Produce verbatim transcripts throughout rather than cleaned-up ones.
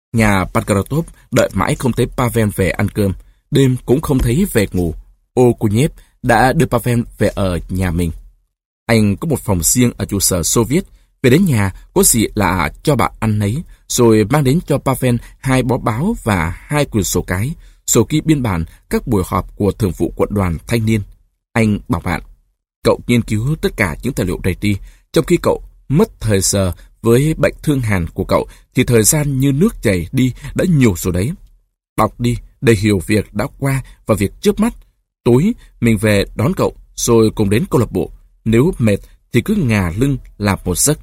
Nhà Pankratov đợi mãi không thấy Pavel về ăn cơm, đêm cũng không thấy về ngủ. Okunev đã đưa Pavel về ở nhà mình. Anh có một phòng riêng ở trụ sở Xô Viết. Về đến nhà, có gì lạ cho bạn ăn nấy, rồi mang đến cho Pavel hai bó báo và hai quyển sổ cái, sổ ghi biên bản các buổi họp của thường vụ quận đoàn thanh niên. Anh bảo bạn, cậu nghiên cứu tất cả những tài liệu này đi, trong khi cậu mất thời giờ với bệnh thương hàn của cậu thì thời gian như nước chảy đi đã nhiều rồi đấy. Đọc đi để hiểu việc đã qua và việc trước mắt. Tối mình về đón cậu rồi cùng đến câu lạc bộ. Nếu mệt thì cứ ngả lưng làm một giấc.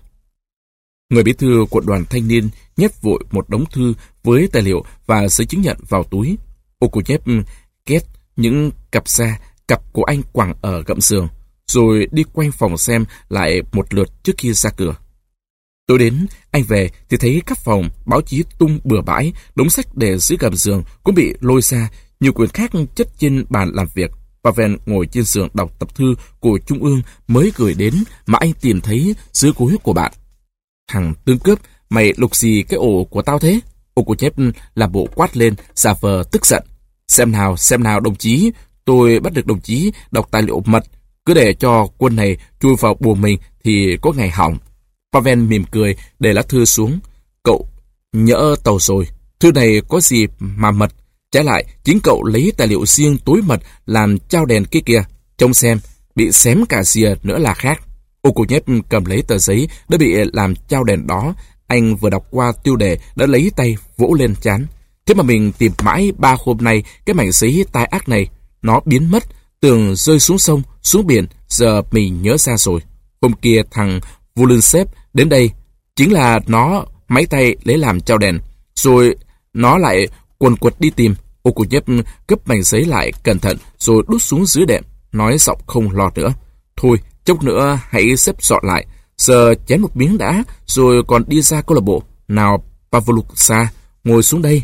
Người bí thư quận đoàn thanh niên nhét vội một đống thư với tài liệu và giấy chứng nhận vào túi. Okunev két những cặp da, cặp của anh quẳng ở gầm giường, rồi đi quanh phòng xem lại một lượt trước khi ra cửa. Tối đến, anh về thì thấy các phòng báo chí tung bừa bãi, đống sách để dưới gầm giường cũng bị lôi ra, nhiều quyển khác chất trên bàn làm việc. Pavel ngồi trên giường đọc tập thư của Trung ương mới gửi đến mà anh tìm thấy dưới gối của bạn. Thằng tương cướp, mày lục gì cái ổ của tao thế? Okunev làm bộ quát lên, giả vờ tức giận. Xem nào, xem nào đồng chí, tôi bắt được đồng chí đọc tài liệu mật, cứ để cho quân này chui vào buồng mình thì có ngày hỏng. Pavel mỉm cười, để lá thư xuống. Cậu nhỡ tàu rồi, thư này có gì mà mật, trái lại chính cậu lấy tài liệu riêng tối mật làm trao đèn kia kìa, trông xem, bị xém cả rìa nữa là khác. Okunev cầm lấy tờ giấy đã bị làm trao đèn đó, anh vừa đọc qua tiêu đề đã lấy tay vỗ lên trán. Thế mà mình tìm mãi ba hôm nay cái mảnh giấy tai ác này, nó biến mất, tưởng rơi xuống sông, xuống biển, giờ mình nhớ ra rồi. Hôm kia thằng Volinsev đến đây, chính là nó máy tay lấy làm trao đèn, rồi nó lại quần quật đi tìm. Okunev gấp mảnh giấy lại cẩn thận rồi đút xuống dưới đệm, nói giọng không lo nữa. Thôi, chốc nữa hãy xếp dọn lại, giờ chén một miếng đã, rồi còn đi ra câu lạc bộ. Nào, Pavluksa, ngồi xuống đây.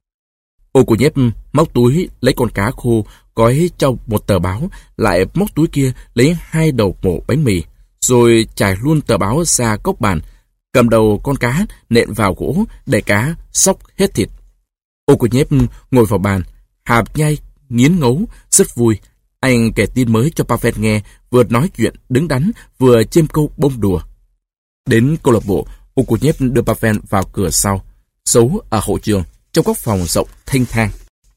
Okunev móc túi lấy con cá khô gói trong một tờ báo, lại móc túi kia lấy hai đầu mổ bánh mì, rồi trải luôn tờ báo ra góc bàn, cầm đầu con cá nện vào gỗ để cá xóc hết thịt. Okunev ngồi vào bàn, hạp nhai, nghiến ngấu, rất vui. Anh kể tin mới cho Pavel nghe, vừa nói chuyện đứng đắn, vừa chêm câu bông đùa. Đến câu lạc bộ, Okunev đưa Pavel vào cửa sau, giấu ở hậu trường, trong góc phòng rộng thênh thang.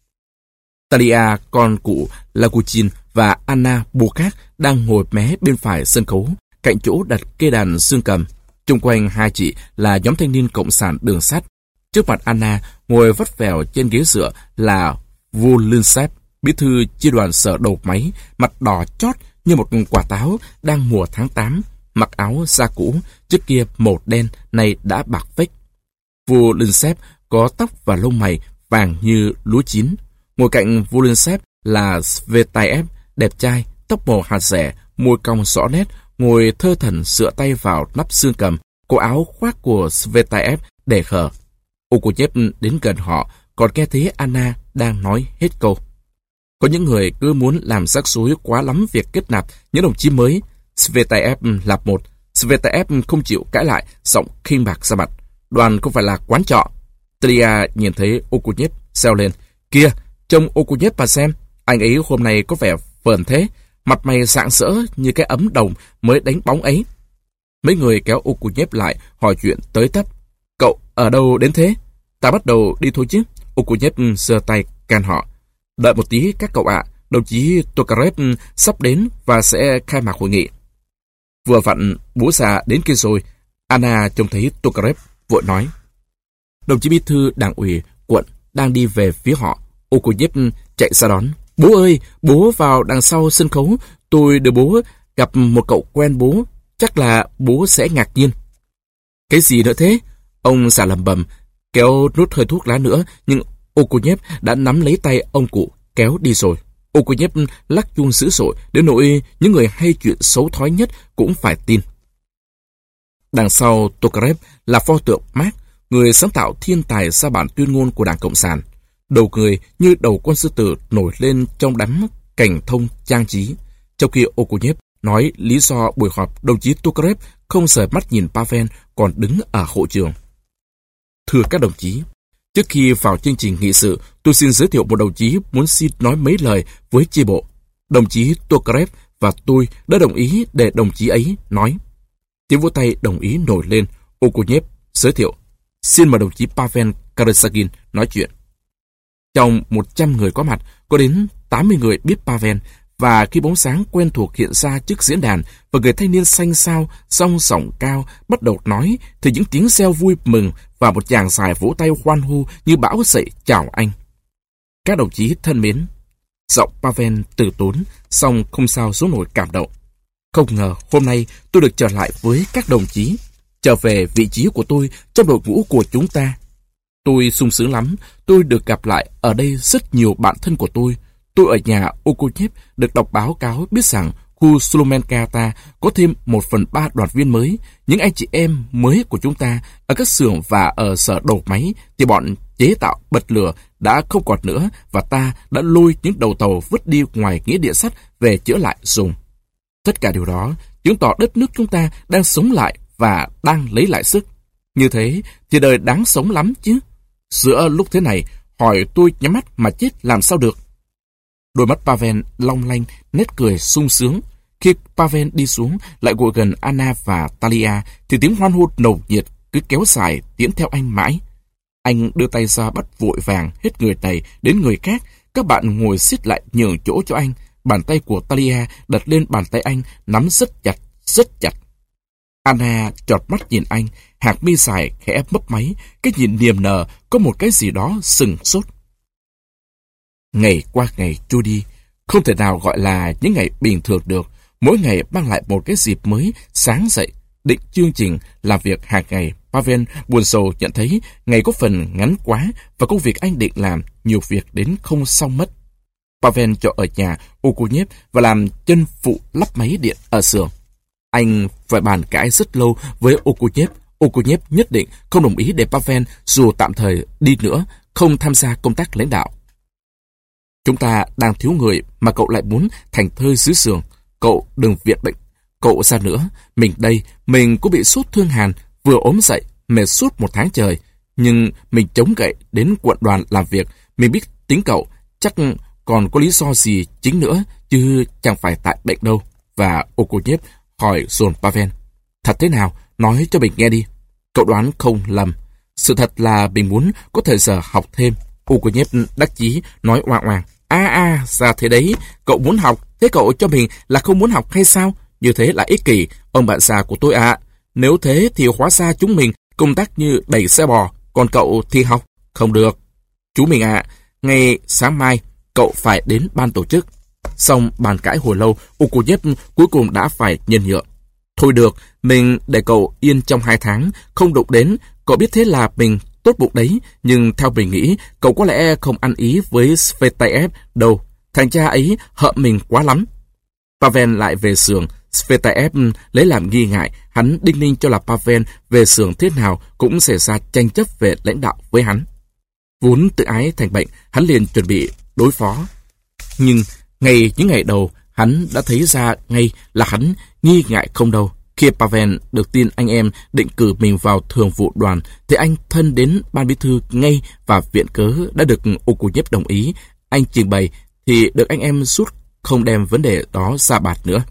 Talia, con cụ Laguchin và Anna Bukak đang ngồi mé bên phải sân khấu, cạnh chỗ đặt cây đàn dương cầm. Chung quanh hai chị là nhóm thanh niên cộng sản đường sắt. Trước mặt Anna, ngồi vắt vẻo trên ghế dựa là Volinsev, bí thư chi đoàn sở đầu máy, mặt đỏ chót như một quả táo đang mùa tháng tám, mặc áo da cũ, trước kia màu đen, nay đã bạc phếch. Volinsev có tóc và lông mày vàng như lúa chín. Ngồi cạnh Volinsev là Svetaev, đẹp trai, tóc màu hạt rẻ, môi cong rõ nét, ngồi thơ thẩn dựa tay vào nắp xương cầm, cổ áo khoác của Svetaev để hở. Okunev đến gần họ, còn nghe thấy Anna đang nói hết câu. Có những người cứ muốn làm rắc rối quá lắm việc kết nạp những đồng chí mới. Svetaev là một. Svetaev không chịu cãi lại, giọng khinh bạc ra mặt. Đoàn không phải là quán trọ. Talia nhìn thấy Okunev reo lên. Kìa, trông Okunev mà xem, anh ấy hôm nay có vẻ vờn thế, mặt mày rạng rỡ như cái ấm đồng mới đánh bóng ấy. Mấy người kéo Okunev lại hỏi chuyện tới tấp. Cậu ở đâu đến thế? Ta bắt đầu đi thôi chứ. Okunev giơ tay can họ. Đợi một tí các cậu ạ, đồng chí Tokarev sắp đến và sẽ khai mạc hội nghị. Vừa vặn bố già đến kia rồi. Anna trông thấy Tokarev vội nói. Đồng chí bí thư đảng ủy quận đang đi về phía họ. Okunev chạy ra đón. Bố ơi, bố vào đằng sau sân khấu, tôi đưa bố gặp một cậu quen bố, chắc là bố sẽ ngạc nhiên. Cái gì nữa thế? Ông già lầm bầm, kéo nút hơi thuốc lá nữa, nhưng Okunev đã nắm lấy tay ông cụ, kéo đi rồi. Okunev lắc chuông dữ dội, đến nỗi những người hay chuyện xấu thói nhất cũng phải tin. Đằng sau Tokarev là pho tượng Marx, người sáng tạo thiên tài ra bản tuyên ngôn của Đảng Cộng sản. Đầu người như đầu con sư tử nổi lên trong đám cảnh thông trang trí. Trong khi Okunev nói lý do buổi họp, đồng chí Tokarev không rời mắt nhìn Pavel còn đứng ở hội trường. Thưa các đồng chí, Trước khi vào chương trình nghị sự, tôi xin giới thiệu một đồng chí muốn xin nói mấy lời với chi bộ. Đồng chí Tokarev và tôi đã đồng ý để đồng chí ấy nói. Tiếng vỗ tay đồng ý nổi lên. Okunev giới thiệu. Xin mời đồng chí Pavel Karasagin nói chuyện. Trong một trăm người có mặt, có đến tám mươi người biết Pavel, và khi bóng sáng quen thuộc hiện ra trước diễn đàn và người thanh niên xanh xao, song sỏng cao bắt đầu nói, thì những tiếng reo vui mừng và một chàng dài vỗ tay hoan hô như bão dậy chào anh. Các đồng chí thân mến, giọng Pavel từ tốn, song không sao giấu nổi cảm động. Không ngờ hôm nay tôi được trở lại với các đồng chí, trở về vị trí của tôi trong đội ngũ của chúng ta. Tôi sung sướng lắm, tôi được gặp lại ở đây rất nhiều bạn thân của tôi. Tôi ở nhà Okunev được đọc báo cáo biết rằng khu Slomenka ta có thêm một phần ba đoàn viên mới. Những anh chị em mới của chúng ta ở các xưởng và ở sở đầu máy thì bọn chế tạo bật lửa đã không còn nữa, và ta đã lôi những đầu tàu vứt đi ngoài nghĩa địa sắt về chữa lại dùng. Tất cả điều đó chứng tỏ đất nước chúng ta đang sống lại và đang lấy lại sức. Như thế thì đời đáng sống lắm chứ. Giữa lúc thế này, hỏi tôi nhắm mắt mà chết làm sao được. Đôi mắt Pavel long lanh, nét cười sung sướng. Khi Pavel đi xuống, lại ngồi gần Anna và Talia, thì tiếng hoan hô nồng nhiệt cứ kéo dài tiến theo anh mãi. Anh đưa tay ra bắt vội vàng hết người này đến người khác. Các bạn ngồi xít lại nhường chỗ cho anh. Bàn tay của Talia đặt lên bàn tay anh, nắm rất chặt, rất chặt. Anna chọt mắt nhìn anh, hạt mi dài khẽ mấp máy, cái nhìn niềm nở có một cái gì đó sừng sốt. Ngày qua ngày trôi đi, không thể nào gọi là những ngày bình thường được. Mỗi ngày mang lại một cái dịp mới. Sáng dậy, định chương trình làm việc hàng ngày, Pavel buồn rầu nhận thấy ngày có phần ngắn quá và công việc anh định làm nhiều việc đến không xong mất. Pavel cho ở nhà Okunev và làm chân phụ lắp máy điện ở xưởng. Anh phải bàn cãi rất lâu với Okunev. Okunev nhất định không đồng ý để Pavel dù tạm thời đi nữa, không tham gia công tác lãnh đạo. Chúng ta đang thiếu người mà cậu lại muốn thành thơi dưới xưởng. Cậu đừng viện bệnh. Cậu ra nữa, mình đây, mình cũng bị sốt thương hàn, vừa ốm dậy, mệt suốt một tháng trời. Nhưng mình chống gậy đến quận đoàn làm việc, mình biết tính cậu, chắc còn có lý do gì chính nữa, chứ chẳng phải tại bệnh đâu. Và Okunev hỏi dồn Pavel. Thật thế nào? Nói cho mình nghe đi. Cậu đoán không lầm. Sự thật là mình muốn có thời giờ học thêm. Okunev đắc chí nói oang oang. À à, ra thế đấy, cậu muốn học, thế cậu cho mình là không muốn học hay sao? Như thế là ích kỷ, ông bạn già của tôi ạ. À. Nếu thế thì hóa ra chúng mình công tác như đẩy xe bò, còn cậu thì học. Không được. Chú mình ạ, à, ngày sáng mai, cậu phải đến ban tổ chức. Xong bàn cãi hồi lâu, Okunev cuối cùng đã phải nhân nhượng. Thôi được, mình để cậu yên trong hai tháng, không đụng đến, cậu biết thế là mình tốt bụng đấy, nhưng theo mình nghĩ, cậu có lẽ không ăn ý với Svetaev đâu. Thằng cha ấy hợ mình quá lắm. Pavel lại về xưởng. Svetaev lấy làm nghi ngại, hắn đinh ninh cho là Pavel về xưởng thế nào cũng xảy ra tranh chấp về lãnh đạo với hắn. Vốn tự ái thành bệnh, hắn liền chuẩn bị đối phó. Nhưng ngay những ngày đầu, hắn đã thấy ra ngay là hắn nghi ngại không đâu. Khi Pavel được tin anh em định cử mình vào thường vụ đoàn, thì anh thân đến ban bí thư ngay và viện cớ đã được Okunev đồng ý. Anh trình bày thì được anh em rút, không đem vấn đề đó ra bạt nữa.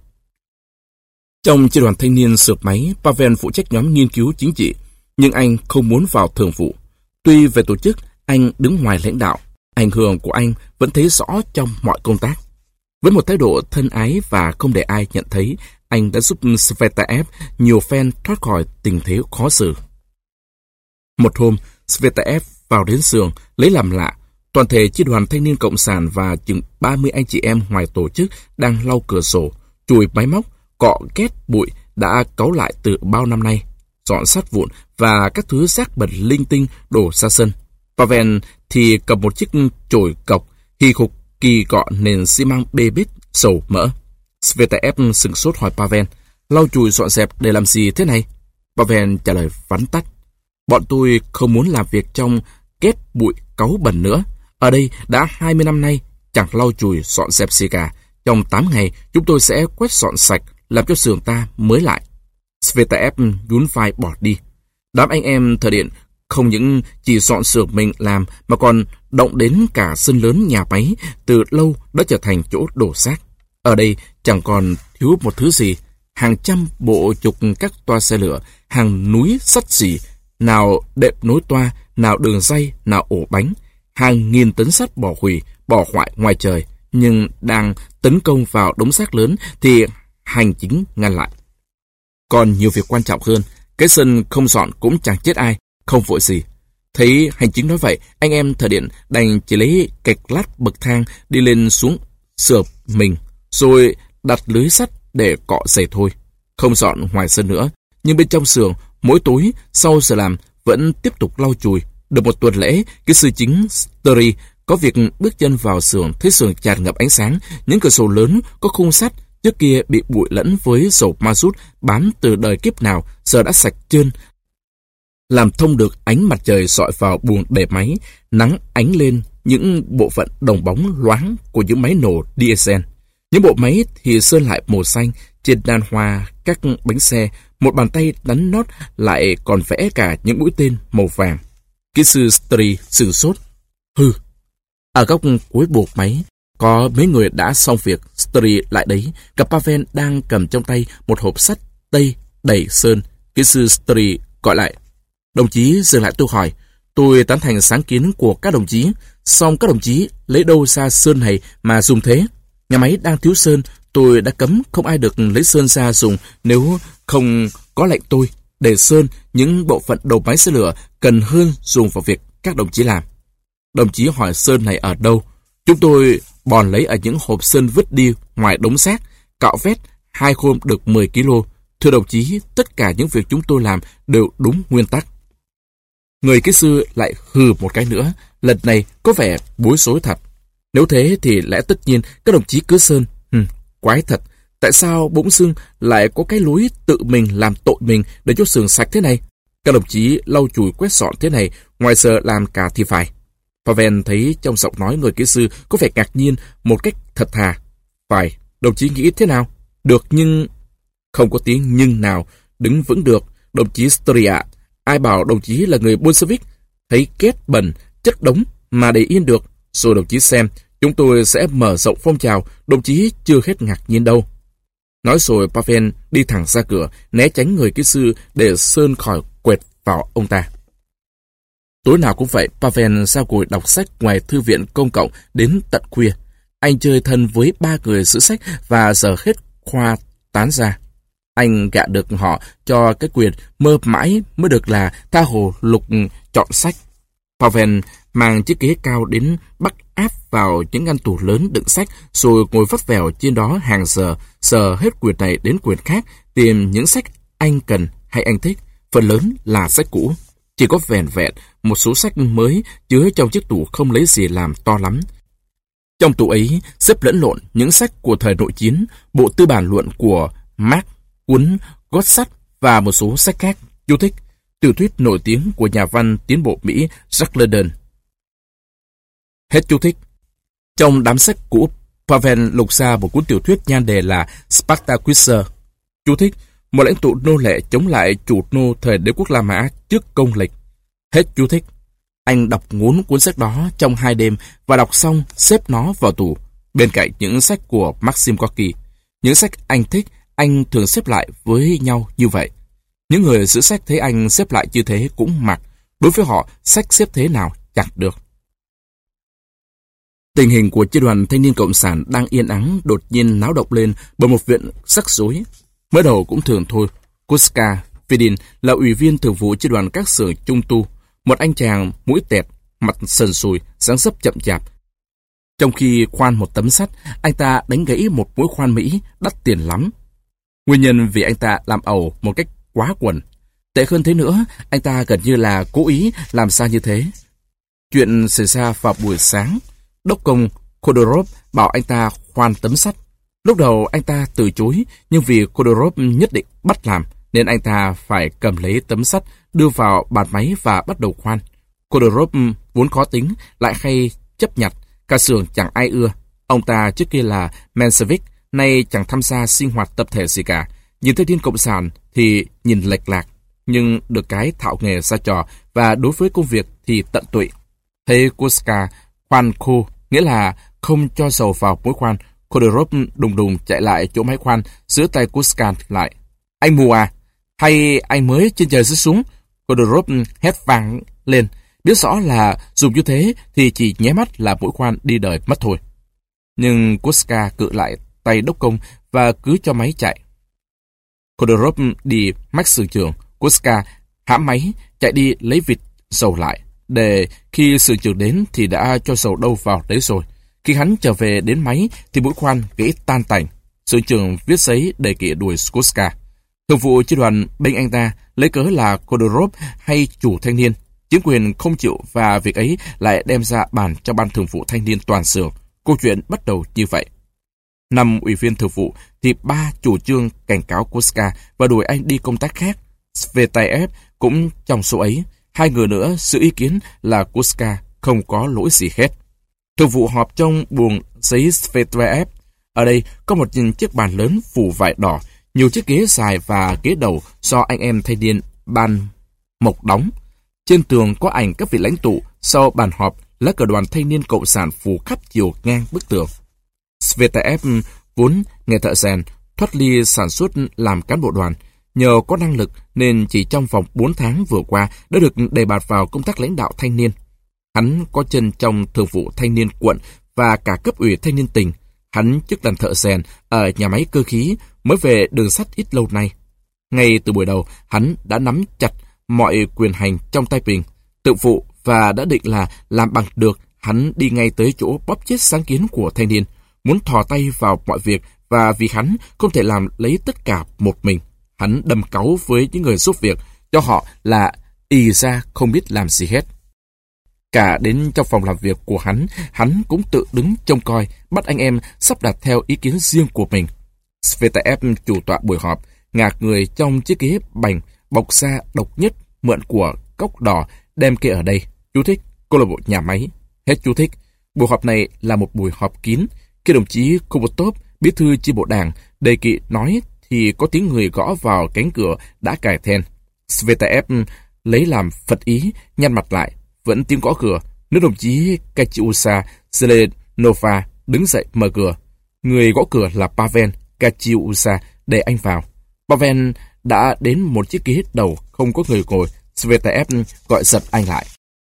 Trong chi đoàn thanh niên sửa máy, Pavel phụ trách nhóm nghiên cứu chính trị, nhưng anh không muốn vào thường vụ. Tuy về tổ chức, anh đứng ngoài lãnh đạo, ảnh hưởng của anh vẫn thấy rõ trong mọi công tác. Với một thái độ thân ái và không để ai nhận thấy, anh đã giúp Svetaev nhiều phen thoát khỏi tình thế khó xử. Một hôm, Svetaev vào đến xưởng lấy làm lạ. Toàn thể chi đoàn thanh niên cộng sản và chừng ba mươi anh chị em ngoài tổ chức đang lau cửa sổ, chùi máy móc, cọ két bụi đã cáu lại từ bao năm nay, dọn sắt vụn và các thứ rác bẩn linh tinh đổ ra sân. Pavel thì cầm một chiếc chổi cọc, hì khục kỳ cọ nền xi măng bê bết, sầu mỡ. Svetaev sửng sốt hỏi Pavel, lau chùi dọn dẹp để làm gì thế này? Pavel trả lời vắn tắt, bọn tôi không muốn làm việc trong két bụi cáu bẩn nữa. Ở đây đã hai mươi năm nay, chẳng lau chùi dọn dẹp gì cả. Trong tám ngày, chúng tôi sẽ quét dọn sạch, làm cho xưởng ta mới lại. Svetaev nhún vai bỏ đi. Đám anh em thợ điện không những chỉ dọn xưởng mình làm mà còn động đến cả sân lớn nhà máy, từ lâu đã trở thành chỗ đổ xác. Ở đây chẳng còn thiếu một thứ gì. Hàng trăm bộ trục các toa xe lửa, hàng núi sắt xỉ, nào đệm nối toa, nào đường ray, nào ổ bánh, hàng nghìn tấn sắt bỏ hủy, bỏ hoại ngoài trời, nhưng đang tấn công vào đống xác lớn thì hành chính ngăn lại. Còn nhiều việc quan trọng hơn, cái sân không dọn cũng chẳng chết ai, không vội gì. Thấy hành chính nói vậy, anh em thợ điện đành chỉ lấy kệch lát bậc thang đi lên xuống sửa mình, rồi đặt lưới sắt để cọ giày thôi. Không dọn ngoài sân nữa, nhưng bên trong xưởng, mỗi tối sau giờ làm vẫn tiếp tục lau chùi. Được một tuần lễ, cái sư chính Story có việc bước chân vào xưởng, thấy xưởng tràn ngập ánh sáng, những cửa sổ lớn có khung sắt trước kia bị bụi lẫn với dầu ma rút bám từ đời kiếp nào, giờ đã sạch trơn, làm thông được ánh mặt trời sọi vào buồng để máy, nắng ánh lên những bộ phận đồng bóng loáng của những máy nổ diesel. Những bộ máy thì sơn lại màu xanh, trên đàn hoa các bánh xe, một bàn tay đánh nót lại còn vẽ cả những mũi tên màu vàng. Kỹ sư Story sửng sốt. Hừ. Ở góc cuối buộc máy, có mấy người đã xong việc. Story lại đấy, gặp Pavel đang cầm trong tay một hộp sắt tây đầy sơn. Kỹ sư Story gọi lại. Đồng chí dừng lại tôi hỏi. Tôi tán thành sáng kiến của các đồng chí, song các đồng chí lấy đâu ra sơn này mà dùng thế? Nhà máy đang thiếu sơn, tôi đã cấm không ai được lấy sơn ra dùng nếu không có lệnh tôi. Để sơn, những bộ phận đầu máy xe lửa cần hơn dùng vào việc các đồng chí làm. Đồng chí hỏi sơn này ở đâu? Chúng tôi bòn lấy ở những hộp sơn vứt đi ngoài đống xác, cạo vét, hai khôm được mười ki lô. Thưa đồng chí, tất cả những việc chúng tôi làm đều đúng nguyên tắc. Người kỹ sư lại hừ một cái nữa, lần này có vẻ bối rối thật. Nếu thế thì lẽ tất nhiên các đồng chí cứ sơn. Hừm, quái thật, tại sao bỗng dưng lại có cái lối tự mình làm tội mình để cho xưởng sạch thế này? Các đồng chí lau chùi quét dọn thế này, ngoài giờ làm cả thì phải. Pavel thấy trong giọng nói người kỹ sư có vẻ ngạc nhiên một cách thật thà. Phải, đồng chí nghĩ thế nào? Được nhưng... Không có tiếng nhưng nào đứng vững được. Đồng chí Story ạ, ai bảo đồng chí là người Bolshevik? Thấy kết bẩn, chất đống mà để yên được. Rồi đồng chí xem, chúng tôi sẽ mở rộng phong trào, đồng chí chưa hết ngạc nhiên đâu. Nói rồi Pavel đi thẳng ra cửa, né tránh người kỹ sư để sơn khỏi quẹt vào ông ta. Tối nào cũng vậy, Pavel ra ngồi đọc sách ngoài thư viện công cộng đến tận khuya. Anh chơi thân với ba người giữ sách và giờ hết khoa tán ra. Anh gạ được họ cho cái quyền mơ mãi mới được là tha hồ lục chọn sách. Pavel mang chiếc ghế cao đến bắt áp vào những ngăn tủ lớn đựng sách, rồi ngồi vắt vẻo trên đó hàng giờ, sờ hết quyển này đến quyển khác, tìm những sách anh cần hay anh thích. Phần lớn là sách cũ, chỉ có vẻn vẹn một số sách mới chứa trong chiếc tủ không lấy gì làm to lắm. Trong tủ ấy xếp lẫn lộn những sách của thời nội chiến, bộ tư bản luận của Marx, cuốn Gót sắt và một số sách khác. Chú thích: tiểu thuyết nổi tiếng của nhà văn tiến bộ Mỹ Jack London. Hết chú thích. Trong đám sách cũ, Pavel lục ra một cuốn tiểu thuyết nhan đề là Spartakuser. Chú thích: một lãnh tụ nô lệ chống lại chủ nô thời đế quốc La Mã trước công lịch. Hết chú thích. Anh đọc ngốn cuốn sách đó trong hai đêm và đọc xong xếp nó vào tủ, bên cạnh những sách của Maxim Gorky. Những sách anh thích, anh thường xếp lại với nhau như vậy. Những người giữ sách thấy anh xếp lại như thế cũng mặc. Đối với họ, sách xếp thế nào chẳng được. Tình hình của chi đoàn thanh niên cộng sản đang yên ắng đột nhiên náo động lên bởi một viện rắc rối. Mới đầu cũng thường thôi. Kuska Fedin là ủy viên thường vụ chi đoàn các xưởng trung tu, một anh chàng mũi tẹt, mặt sần sùi, dáng dấp chậm chạp. Trong khi khoan một tấm sắt, anh ta đánh gãy một mũi khoan Mỹ đắt tiền lắm. Nguyên nhân vì anh ta làm ẩu một cách quá quần. Tệ hơn thế nữa, anh ta gần như là cố ý làm sao như thế. Chuyện xảy ra vào buổi sáng, đốc công Khodorov bảo anh ta khoan tấm sắt. Lúc đầu anh ta từ chối, nhưng vì Khodorov nhất định bắt làm, nên anh ta phải cầm lấy tấm sắt, đưa vào bàn máy và bắt đầu khoan. Khodorov vốn khó tính, lại hay chấp nhặt, cả xưởng chẳng ai ưa. Ông ta trước kia là Menshevik, nay chẳng tham gia sinh hoạt tập thể gì cả. Nhìn thấy Thiên Cộng sản thì nhìn lệch lạc. nhưng được cái thạo nghề ra trò và đối với công việc thì tận tụy. Thấy Kuska khoan khô, nghĩa là không cho dầu vào mũi khoan, Khodorov đùng đùng chạy lại chỗ máy khoan, giữ tay Kuska lại. Anh mù à? Hay anh mới trên trời rơi xuống? Khodorov hét vang lên, biết rõ là dùng như thế thì chỉ nháy mắt là mũi khoan đi đời mất thôi. Nhưng Kuska cự lại tay đốc công và cứ cho máy chạy. Khodorov đi mách sưởng trường, Kuska hãm máy chạy đi lấy vịt dầu lại, để khi sưởng trường đến thì đã cho dầu đâu vào đấy rồi. Khi hắn trở về đến máy thì mũi khoan gãy tan tành. Sưởng trường viết giấy đề nghị đuổi Kuska. Thường vụ chi đoàn bênh anh ta lấy cớ là Khodorov hay chủ thanh niên. Chính quyền không chịu và việc ấy lại đem ra bàn cho ban thường vụ thanh niên toàn xưởng. Câu chuyện bắt đầu như vậy. Năm ủy viên thường vụ thì ba chủ trương cảnh cáo Kuska và đuổi anh đi công tác khác. Svetaev cũng trong số ấy. Hai người nữa giữ ý kiến là Kuska không có lỗi gì hết. Thường vụ họp trong buồng giấy Svetaev. Ở đây có một chiếc bàn lớn phủ vải đỏ, nhiều chiếc ghế dài và ghế đầu do anh em thanh niên ban mộc đóng. Trên tường có ảnh các vị lãnh tụ. Sau bàn họp, lá cờ đoàn thanh niên cộng sản phủ khắp chiều ngang bức tường. Svetaev vốn nghề thợ rèn, thoát ly sản xuất làm cán bộ đoàn. Nhờ có năng lực nên chỉ trong vòng bốn tháng vừa qua đã được đề bạt vào công tác lãnh đạo thanh niên. Hắn có chân trong thường vụ thanh niên quận và cả cấp ủy thanh niên tỉnh. Hắn chức làm thợ rèn ở nhà máy cơ khí, mới về đường sắt ít lâu nay. Ngay từ buổi đầu, hắn đã nắm chặt mọi quyền hành trong tay mình, tự phụ và đã định là làm bằng được. Hắn đi ngay tới chỗ bóp chết sáng kiến của thanh niên, muốn thò tay vào mọi việc, và vì hắn không thể làm lấy tất cả một mình, hắn đâm cáu với những người giúp việc, cho họ là ì ra không biết làm gì hết. Cả đến trong phòng làm việc của hắn, hắn cũng tự đứng trông coi, bắt anh em sắp đặt theo ý kiến riêng của mình. Svetaev chủ tọa buổi họp, ngạc người trong chiếc ghế bành bọc da độc nhất mượn của cốc đỏ đem kê ở đây. Chú thích, câu lạc bộ nhà máy. Hết chú thích. Buổi họp này là một buổi họp kín. Khi đồng chí Kubotov, bí thư chi bộ đảng, đề nghị nói thì có tiếng người gõ vào cánh cửa đã cài then. Svetaev lấy làm phật ý, nhăn mặt lại. Vẫn tiếng gõ cửa. Nữ đồng chí Katyusha Zelenova đứng dậy mở cửa. Người gõ cửa là Pavel Katyusha, để anh vào. Pavel đã đến một chiếc ghế đầu không có người ngồi. Svetaev gọi giật anh lại.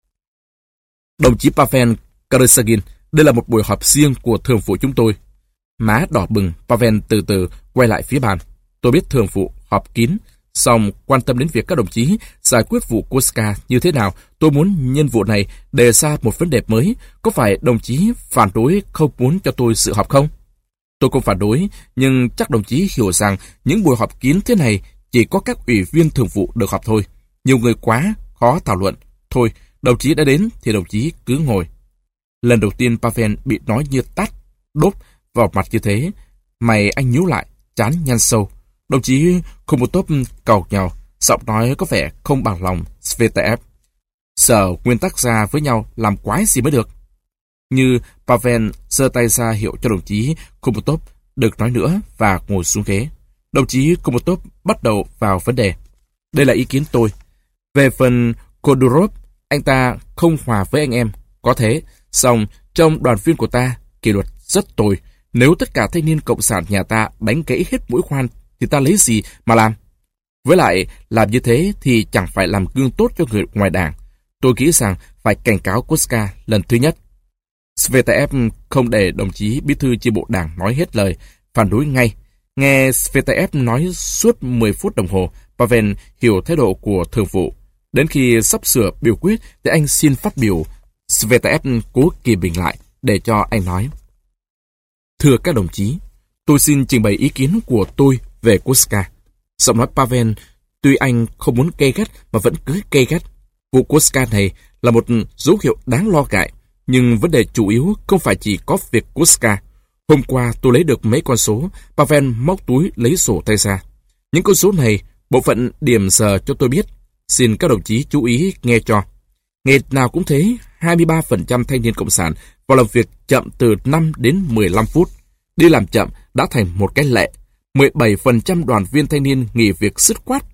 Đồng chí Pavel Karasagin, đây là một buổi họp riêng của thường vụ chúng tôi. Má đỏ bừng, Pavel từ từ quay lại phía bàn. Tôi biết thường vụ họp kín, song quan tâm đến việc các đồng chí giải quyết vụ Kuska như thế nào. Tôi muốn nhân vụ này đề ra một vấn đề mới. Có phải đồng chí phản đối không muốn cho tôi dự họp không? Tôi không phản đối, nhưng chắc đồng chí hiểu rằng những buổi họp kín thế này chỉ có các ủy viên thường vụ được họp thôi. Nhiều người quá, khó thảo luận. Thôi, đồng chí đã đến thì đồng chí cứ ngồi. Lần đầu tiên Pavel bị nói như tát, đốt vào mặt như thế. Mày anh nhíu lại, trán nhăn sâu. Đồng chí Kubotov càu nhàu, giọng nói có vẻ không bằng lòng Svetaev. Sở nguyên tắc ra với nhau làm quái gì mới được. Như Pavel giơ tay ra hiệu cho đồng chí Kubotov được nói nữa và ngồi xuống ghế. Đồng chí Kubotov bắt đầu vào vấn đề. Đây là ý kiến tôi. Về phần Khodorov, anh ta không hòa với anh em. Có thế, song trong đoàn viên của ta, kỷ luật rất tồi. Nếu tất cả thanh niên cộng sản nhà ta đánh gãy hết mũi khoan, thì ta lấy gì mà làm? Với lại, làm như thế thì chẳng phải làm gương tốt cho người ngoài đảng. Tôi nghĩ rằng phải cảnh cáo Kuska lần thứ nhất. Svetaev không để đồng chí bí thư chi bộ đảng nói hết lời, phản đối ngay. Nghe Svetaev nói suốt mười phút đồng hồ, Pavel hiểu thái độ của thường vụ. Đến khi sắp sửa biểu quyết thì anh xin phát biểu. Svetaev cố kìm bình lại để cho anh nói. Thưa các đồng chí, tôi xin trình bày ý kiến của tôi về Kuska. Giọng nói Pavel tuy anh không muốn gay gắt mà vẫn cứ gay gắt. Vụ Kuska này là một dấu hiệu đáng lo ngại, nhưng vấn đề chủ yếu không phải chỉ có việc Kuska. Hôm qua tôi lấy được mấy con số, Pavel móc túi lấy sổ tay ra. Những con số này, bộ phận điểm giờ cho tôi biết. Xin các đồng chí chú ý nghe cho. Ngày nào cũng thế, hai mươi ba phần trăm thanh niên cộng sản vào làm việc chậm từ năm đến mười lăm phút. Đi làm chậm đã thành một cái lệ. mười bảy phần trăm đoàn viên thanh niên nghỉ việc dứt khoát một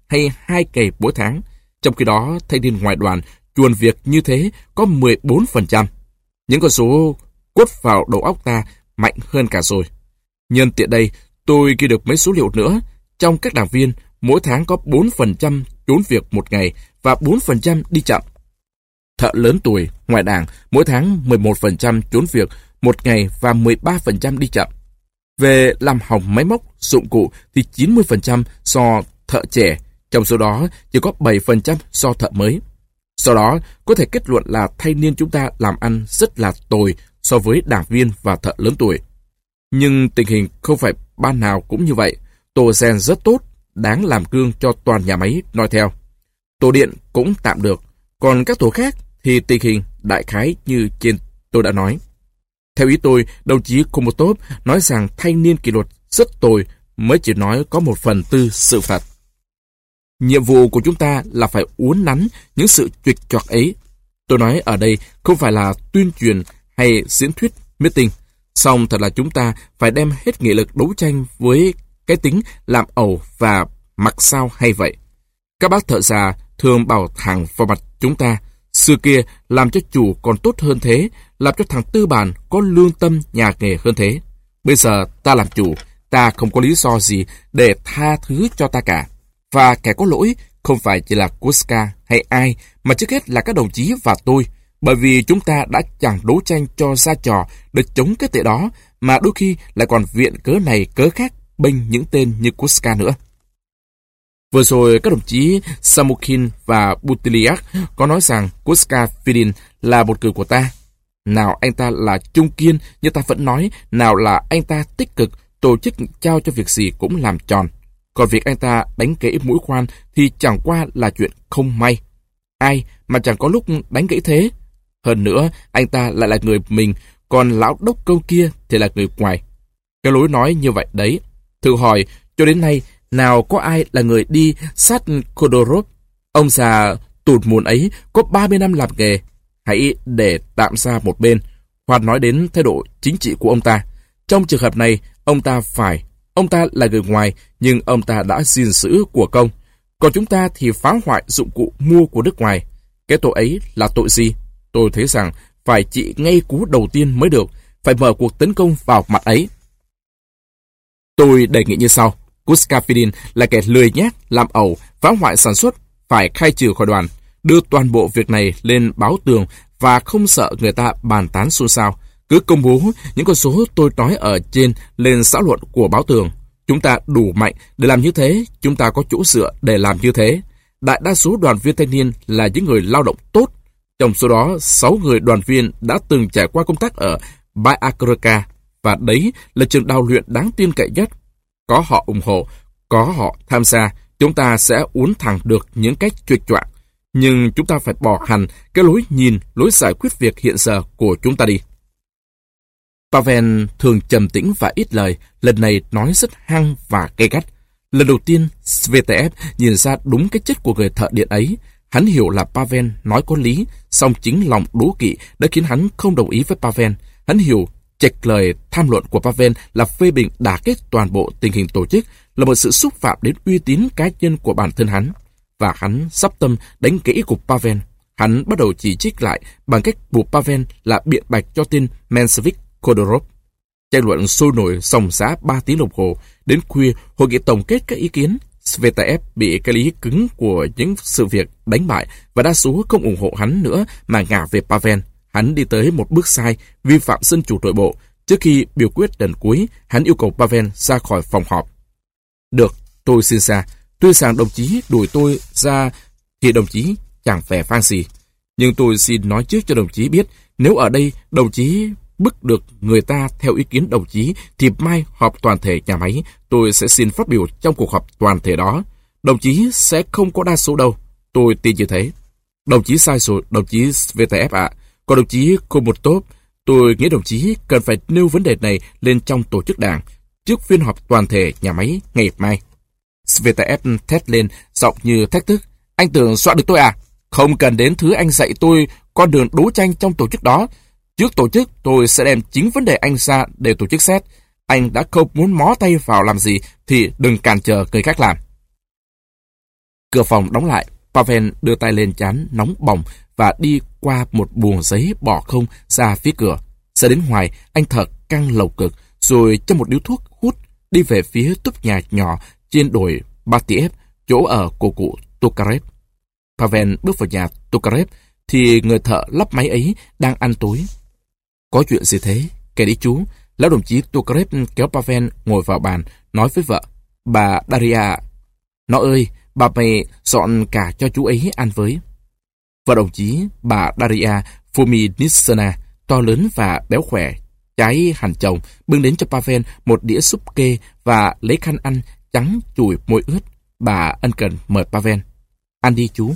hay hai ngày mỗi tháng. Trong khi đó, thanh niên ngoài đoàn chuồn việc như thế có mười bốn phần trăm. Những con số quất vào đầu óc ta mạnh hơn cả rồi. Nhân tiện đây, tôi ghi được mấy số liệu nữa. Trong các đảng viên, mỗi tháng có bốn phần trăm trốn việc một ngày và bốn phần trăm đi chậm. Thợ lớn tuổi, ngoài đảng, mỗi tháng mười một phần trăm trốn việc một ngày và mười ba phần trăm đi chậm. Về làm hỏng máy móc, dụng cụ thì chín mươi phần trăm do thợ trẻ, trong số đó chỉ có bảy phần trăm do thợ mới. Do đó, có thể kết luận là thanh niên chúng ta làm ăn rất là tồi so với đảng viên và thợ lớn tuổi. Nhưng tình hình không phải ban nào cũng như vậy. Tổ rèn rất tốt, đáng làm gương cho toàn nhà máy noi theo. Tổ điện cũng tạm được, còn các tổ khác thì tình hình đại khái như trên tôi đã nói. Theo ý tôi, đồng chí Komotov nói rằng thanh niên kỷ luật rất tồi mới chỉ nói có một phần tư sự thật. Nhiệm vụ của chúng ta là phải uốn nắn những sự chệch choạc ấy. Tôi nói ở đây không phải là tuyên truyền hay diễn thuyết meeting, song thật là chúng ta phải đem hết nghị lực đấu tranh với cái tính làm ẩu và mặc sao hay vậy. Các bác thợ già thường bảo thẳng vào mặt chúng ta, xưa kia làm cho chủ còn tốt hơn thế, làm cho thằng tư bản có lương tâm nhà nghề hơn thế. Bây giờ ta làm chủ, ta không có lý do gì để tha thứ cho ta cả. Và kẻ có lỗi không phải chỉ là Kuska hay ai, mà trước hết là các đồng chí và tôi, bởi vì chúng ta đã chẳng đấu tranh cho ra trò để chống cái tệ đó, mà đôi khi lại còn viện cớ này cớ khác bênh những tên như Kuska nữa. Vừa rồi các đồng chí Samokhin và Butiliak có nói rằng Kuska Fidin là một người của ta. Nào anh ta là trung kiên như ta vẫn nói, nào là anh ta tích cực, tổ chức trao cho việc gì cũng làm tròn. Còn việc anh ta đánh gãy mũi khoan thì chẳng qua là chuyện không may. Ai mà chẳng có lúc đánh gãy thế. Hơn nữa, anh ta lại là người mình, còn lão đốc câu kia thì là người ngoài. Cái lối nói như vậy đấy. Thử hỏi, cho đến nay, nào có ai là người đi sát Khodorov? Ông già tụt mùn ấy có ba mươi năm làm nghề. Hãy để tạm ra một bên. Hoặc nói đến thái độ chính trị của ông ta. Trong trường hợp này, ông ta phải... Ông ta là người ngoài, nhưng ông ta đã gìn giữ của công. Còn chúng ta thì phá hoại dụng cụ mua của nước ngoài. Cái tội ấy là tội gì? Tôi thấy rằng phải trị ngay cú đầu tiên mới được, phải mở cuộc tấn công vào mặt ấy. Tôi đề nghị như sau. Kuska Fidin là kẻ lười nhác, làm ẩu, phá hoại sản xuất, phải khai trừ khỏi đoàn, đưa toàn bộ việc này lên báo tường và không sợ người ta bàn tán xôn xao. Cứ công bố những con số tôi nói ở trên lên xã luận của báo tường. Chúng ta đủ mạnh để làm như thế, chúng ta có chỗ dựa để làm như thế. Đại đa số đoàn viên thanh niên là những người lao động tốt. Trong số đó, sáu người đoàn viên đã từng trải qua công tác ở Byakrovka, và đấy là trường đào luyện đáng tin cậy nhất. Có họ ủng hộ, có họ tham gia, chúng ta sẽ uốn thẳng được những cách chệch choạng. Nhưng chúng ta phải bỏ hẳn cái lối nhìn, lối giải quyết việc hiện giờ của chúng ta đi. Pavel thường trầm tĩnh và ít lời, lần này nói rất hăng và gay gắt. Lần đầu tiên, Svetaev nhìn ra đúng cái chất của người thợ điện ấy. Hắn hiểu là Pavel nói có lý, song chính lòng đố kỵ đã khiến hắn không đồng ý với Pavel. Hắn hiểu chệch lời tham luận của Pavel là phê bình đả kích toàn bộ tình hình tổ chức, là một sự xúc phạm đến uy tín cá nhân của bản thân hắn. Và hắn sắp tâm đánh kỹ của Pavel. Hắn bắt đầu chỉ trích lại bằng cách buộc Pavel là biện bạch cho tên Menshevik Khodorov. Tranh luận sôi nổi sòng giá ba tiếng đồng hồ. Đến khuya, hội nghị tổng kết các ý kiến. Svetaev bị cái lý cứng của những sự việc đánh bại và đa số không ủng hộ hắn nữa mà ngả về Pavel. Hắn đi tới một bước sai, vi phạm dân chủ nội bộ. Trước khi biểu quyết lần cuối, hắn yêu cầu Pavel ra khỏi phòng họp. Được, tôi xin ra. Tuy rằng đồng chí đuổi tôi ra thì đồng chí chẳng vẻ vang gì. Nhưng tôi xin nói trước cho đồng chí biết, nếu ở đây đồng chí bức được người ta theo ý kiến đồng chí, thì mai họp toàn thể nhà máy, tôi sẽ xin phát biểu trong cuộc họp toàn thể đó. Đồng chí sẽ không có đa số đâu, tôi tin như thế. Đồng chí sai rồi, đồng chí Svetaev ạ. Còn đồng chí Komotov, tôi nghĩ đồng chí cần phải nêu vấn đề này lên trong tổ chức đảng, trước phiên họp toàn thể nhà máy ngày mai. Svetaev thét lên, giọng như thách thức. Anh tưởng soạn được tôi à? Không cần đến thứ anh dạy tôi con đường đấu tranh trong tổ chức đó. Trước tổ chức, tôi sẽ đem chính vấn đề anh ra để tổ chức xét. Anh đã không muốn mó tay vào làm gì thì đừng cản trở người khác làm. Cửa phòng đóng lại, Pavel đưa tay lên trán nóng bỏng và đi qua một buồng giấy bỏ không ra phía cửa. Ra đến ngoài, anh thở căng lầu cực, rồi cho một điếu thuốc hút, đi về phía túp nhà nhỏ trên đồi Batiev, chỗ ở của cụ Tokarev. Pavel bước vào nhà Tokarev, thì người thợ lắp máy ấy đang ăn tối. Có chuyện gì thế? Kể đi chú. Lão đồng chí Tokarev kéo Pavel ngồi vào bàn, nói với vợ, bà Daria, nó ơi, bà mày dọn cả cho chú ấy ăn với. Vợ đồng chí, bà Daria Fominitsina, to lớn và béo khỏe, trái hẳn chồng, bưng đến cho Pavel một đĩa súp kê và lấy khăn ăn trắng chùi môi ướt. Bà ân cần mời Pavel. Ăn đi chú.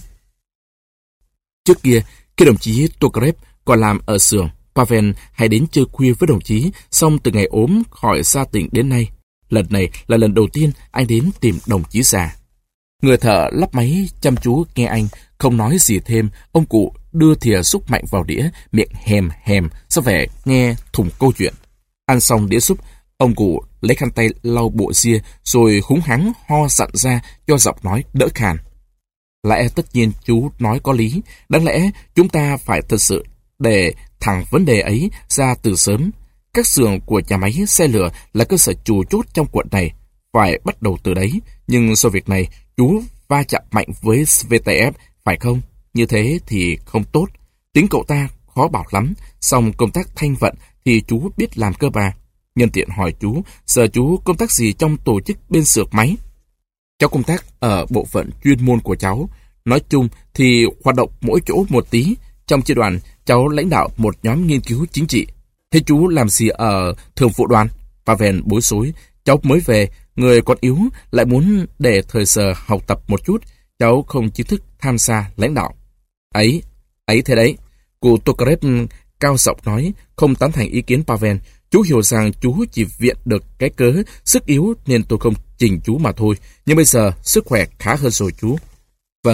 Trước kia, khi đồng chí Tokarev còn làm ở xưởng, Pavel hay đến chơi khuya với đồng chí, xong từ ngày ốm khỏi xa tỉnh đến nay. Lần này là lần đầu tiên anh đến tìm đồng chí già. Người thợ lắp máy chăm chú nghe anh, không nói gì thêm. Ông cụ đưa thìa súp mạnh vào đĩa, miệng hèm hèm, ra vẻ nghe thùng câu chuyện. Ăn xong đĩa súp, ông cụ lấy khăn tay lau bộ ria, rồi húng hắng ho sặn ra cho giọng nói đỡ khàn. Lẽ tất nhiên chú nói có lý, đáng lẽ chúng ta phải thật sự để thẳng vấn đề ấy ra từ sớm. Các xưởng của nhà máy xe lửa là cơ sở chủ chốt trong quận này, phải bắt đầu từ đấy. Nhưng sau việc này, chú va chạm mạnh với Svetaev, phải không? Như thế thì không tốt. Tính cậu ta khó bảo lắm, xong công tác thanh vận thì chú biết làm cơ mà. Nhân tiện hỏi chú, giờ chú công tác gì trong tổ chức bên xưởng máy? Cháu công tác ở bộ phận chuyên môn của cháu. Nói chung thì hoạt động mỗi chỗ một tí. Trong chi đoàn, cháu lãnh đạo một nhóm nghiên cứu chính trị. Thế chú làm gì ở thường vụ đoàn? Pavel bối rối. Cháu mới về, người còn yếu, lại muốn để thời giờ học tập một chút. Cháu không chính thức tham gia lãnh đạo. Ấy, ấy thế đấy. Cụ Tokarev cao giọng nói, không tán thành ý kiến Pavel. Chú hiểu rằng chú chỉ viện được cái cớ sức yếu nên tôi không trình chú mà thôi. Nhưng bây giờ sức khỏe khá hơn rồi chú. Vâng.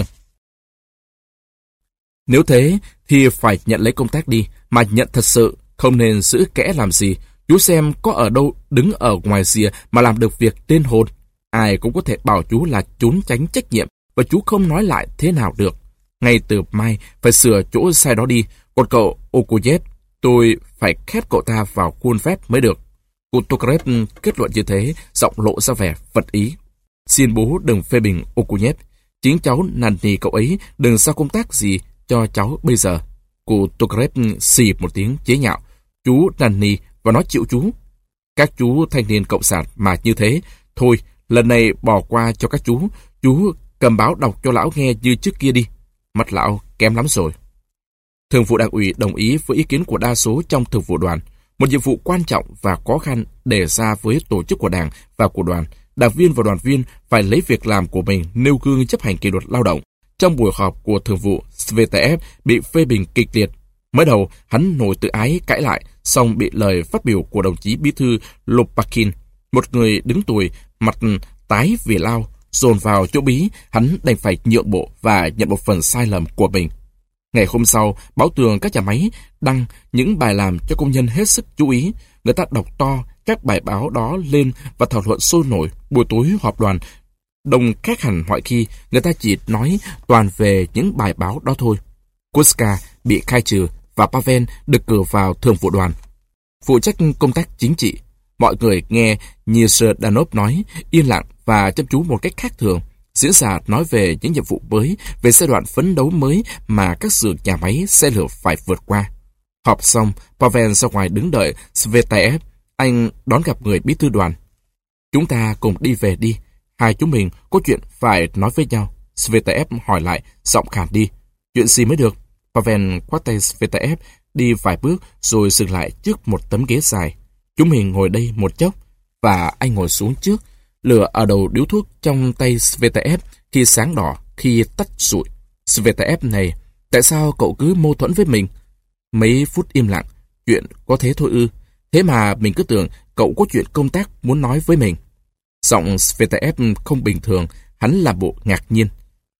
Nếu thế thì phải nhận lấy công tác đi, mà nhận thật sự, không nên giữ kẽ làm gì. Chú xem có ở đâu đứng ở ngoài rìa mà làm được việc tên hồn. Ai cũng có thể bảo chú là trốn tránh trách nhiệm, và chú không nói lại thế nào được. Ngay từ mai phải sửa chỗ sai đó đi. Còn cậu Okuyev, tôi phải khép cậu ta vào khuôn phép mới được. Cụ Tokarev kết luận như thế, giọng lộ ra vẻ vật ý. Xin bố đừng phê bình Okuyev. Chính cháu năn nỉ cậu ấy đừng giao công tác gì cho cháu bây giờ. Cụ Tokarev xì một tiếng chế nhạo. Chú năn nỉ và nó chịu chú. Các chú thanh niên cộng sản mà như thế. Thôi, lần này bỏ qua cho các chú. Chú cầm báo đọc cho lão nghe như trước kia đi. Mắt lão kém lắm rồi. Thường vụ Đảng ủy đồng ý với ý kiến của đa số trong thường vụ đoàn. Một nhiệm vụ quan trọng và khó khăn đề ra với tổ chức của Đảng và của đoàn. Đảng viên và đoàn viên phải lấy việc làm của mình nêu gương chấp hành kỷ luật lao động. Trong buổi họp của thường vụ, Svetaev bị phê bình kịch liệt. Mới đầu, hắn nổi tự ái cãi lại, xong bị lời phát biểu của đồng chí bí thư Lopakin, một người đứng tuổi, mặt tái vì lao, dồn vào chỗ bí, hắn đành phải nhượng bộ và nhận một phần sai lầm của mình. Ngày hôm sau, báo tường các nhà máy đăng những bài làm cho công nhân hết sức chú ý. Người ta đọc to các bài báo đó lên và thảo luận sôi nổi. Buổi tối họp đoàn đông khác hẳn mọi khi, người ta chỉ nói toàn về những bài báo đó thôi. Kuska bị khai trừ và Pavel được cử vào thường vụ đoàn, phụ trách công tác chính trị. Mọi người nghe Nizhdanov nói yên lặng và chăm chú một cách khác thường. Diễn giả nói về những nhiệm vụ mới, về giai đoạn phấn đấu mới mà các xưởng nhà máy xe lửa phải vượt qua. Họp xong, Pavel ra ngoài đứng đợi Svetaev. Anh đón gặp người bí thư đoàn. Chúng ta cùng đi về đi. Hai chúng mình có chuyện phải nói với nhau. Svetaev hỏi lại, giọng khàn đi. Chuyện gì mới được? Pavel quát tay Svetaev đi vài bước rồi dừng lại trước một tấm ghế dài. Chúng mình ngồi đây một chốc, và anh ngồi xuống trước. Lửa ở đầu điếu thuốc trong tay Svetaev khi sáng đỏ, khi tắt rụi. Svetaev này, tại sao cậu cứ mâu thuẫn với mình? Mấy phút im lặng, chuyện có thế thôi ư? Thế mà mình cứ tưởng cậu có chuyện công tác muốn nói với mình. Giọng Svetaev không bình thường, hắn làm bộ ngạc nhiên.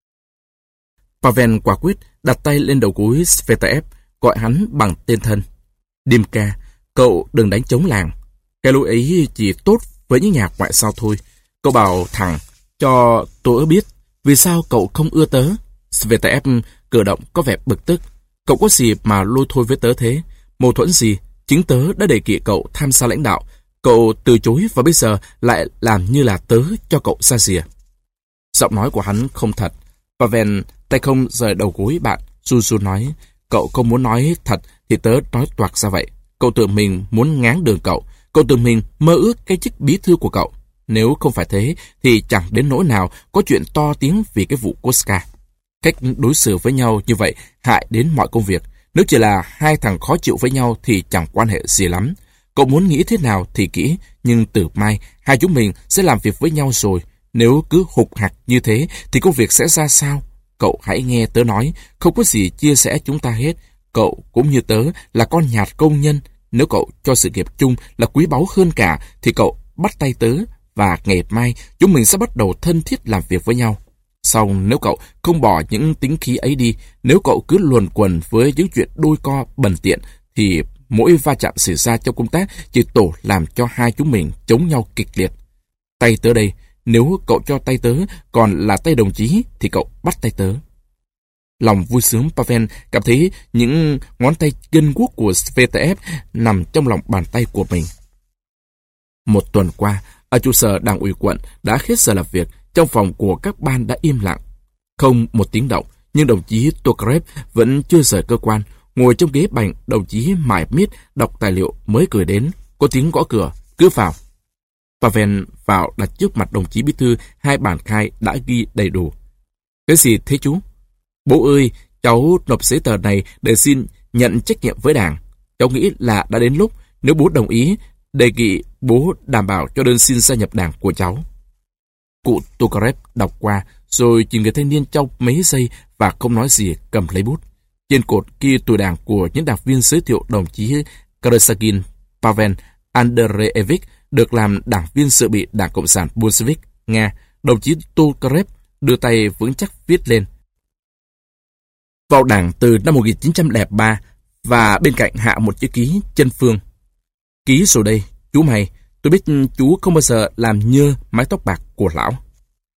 Pavel quả quyết đặt tay lên đầu gối Svetaev, gọi hắn bằng tên thân. Dimka, cậu đừng đánh trống làng. Cái lối ấy chỉ tốt với những nhà ngoại giao thôi. Cậu bảo thẳng cho tôi biết, Vì sao cậu không ưa tớ? vê tê ép cử động có vẻ bực tức. Cậu có gì mà lôi thôi với tớ thế? Mâu thuẫn gì? Chính tớ đã đề nghị cậu tham gia lãnh đạo. Cậu từ chối và bây giờ lại làm như là tớ cho cậu ra rìa. Giọng nói của hắn không thật. Pavel tay không rời đầu gối bạn, run run nói, cậu không muốn nói thật thì tớ nói toạc ra vậy. Cậu tự mình muốn ngáng đường cậu. Cậu tự mình mơ ước cái chức bí thư của cậu. Nếu không phải thế thì chẳng đến nỗi nào có chuyện to tiếng vì cái vụ Koska. Cách đối xử với nhau như vậy hại đến mọi công việc. Nếu chỉ là hai thằng khó chịu với nhau thì chẳng quan hệ gì lắm. Cậu muốn nghĩ thế nào thì kỹ, nhưng từ mai hai chúng mình sẽ làm việc với nhau rồi. Nếu cứ hục hặc như thế thì công việc sẽ ra sao? Cậu hãy nghe tớ nói, không có gì chia sẻ chúng ta hết. Cậu cũng như tớ là con nhạt công nhân. Nếu cậu cho sự nghiệp chung là quý báu hơn cả thì cậu bắt tay tớ và ngày mai chúng mình sẽ bắt đầu thân thiết làm việc với nhau. Xong nếu cậu không bỏ những tính khí ấy đi, nếu cậu cứ luồn quần với những chuyện đôi co bần tiện thì mỗi va chạm xảy ra trong công tác chỉ tổ làm cho hai chúng mình chống nhau kịch liệt. Tay tớ đây, nếu cậu cho tay tớ còn là tay đồng chí thì cậu bắt tay tớ. Lòng vui sướng Pavel cảm thấy những ngón tay gân guốc của vê tê ép nằm trong lòng bàn tay của mình. Một tuần qua, ở trụ sở đảng ủy quận đã hết giờ làm việc, trong phòng của các ban đã im lặng. Không một tiếng động, nhưng đồng chí Tokarev vẫn chưa rời cơ quan. Ngồi trong ghế bành, đồng chí mải miết đọc tài liệu mới cười đến. Có tiếng gõ cửa, cứ vào. Pavel vào đặt trước mặt đồng chí bí thư hai bản khai đã ghi đầy đủ. Cái gì thế chú? Bố ơi, cháu nộp giấy tờ này để xin nhận trách nhiệm với đảng. Cháu nghĩ là đã đến lúc, nếu bố đồng ý, đề nghị bố đảm bảo cho đơn xin gia nhập đảng của cháu. Cụ Tokarev đọc qua, rồi chỉ người thanh niên trong mấy giây và không nói gì, cầm lấy bút. Trên cột ghi tuổi đảng của những đảng viên giới thiệu đồng chí Karasagin Pavel Andreevich được làm đảng viên dự bị Đảng Cộng sản Bolshevik Nga. Đồng chí Tokarev đưa tay vững chắc viết lên: vào đảng từ năm một nghìn chín trăm lẻ ba, và bên cạnh hạ một chữ ký chân phương. Ký rồi đây, chú mày, tôi biết chú không bao giờ làm nhơ mái tóc bạc của lão.